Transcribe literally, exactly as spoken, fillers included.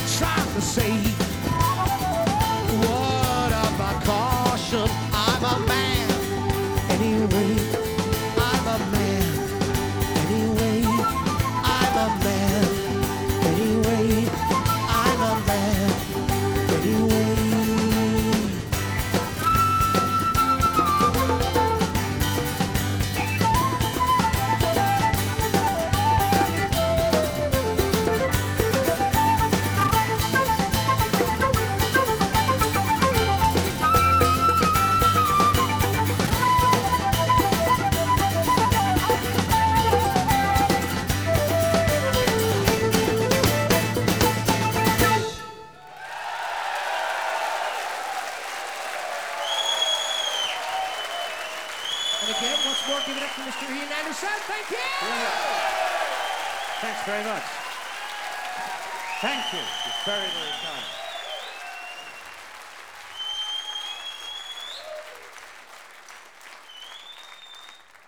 trying to say? What of my caution? I'm a man anyway. I'm a man anyway. I'm a man anyway. I'm a man anyway. And again, once more, give it up to Mister Ian Anderson. Thank you! Thanks very much. Thank you. It's very, very kind.